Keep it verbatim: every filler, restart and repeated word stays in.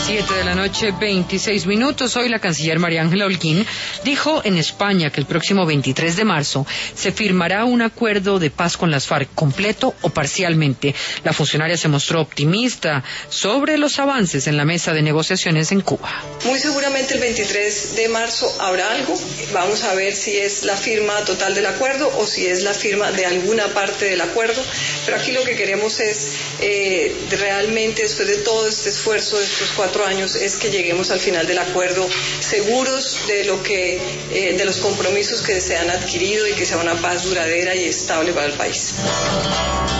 Siete de la noche, veintiséis minutos. Hoy la canciller María Ángela Holguín dijo en España que el próximo veintitrés de marzo se firmará un acuerdo de paz con las FARC, completo o parcialmente. La funcionaria se mostró optimista sobre los avances en la mesa de negociaciones en Cuba. Muy seguramente el veintitrés de marzo habrá algo. Vamos a ver si es la firma total del acuerdo o si es la firma de alguna parte del acuerdo. Pero aquí lo que queremos es eh, realmente, después de todo este esfuerzo de estos cuatro años, es que lleguemos al final del acuerdo seguros de lo que eh, de los compromisos que se han adquirido y que sea una paz duradera y estable para el país.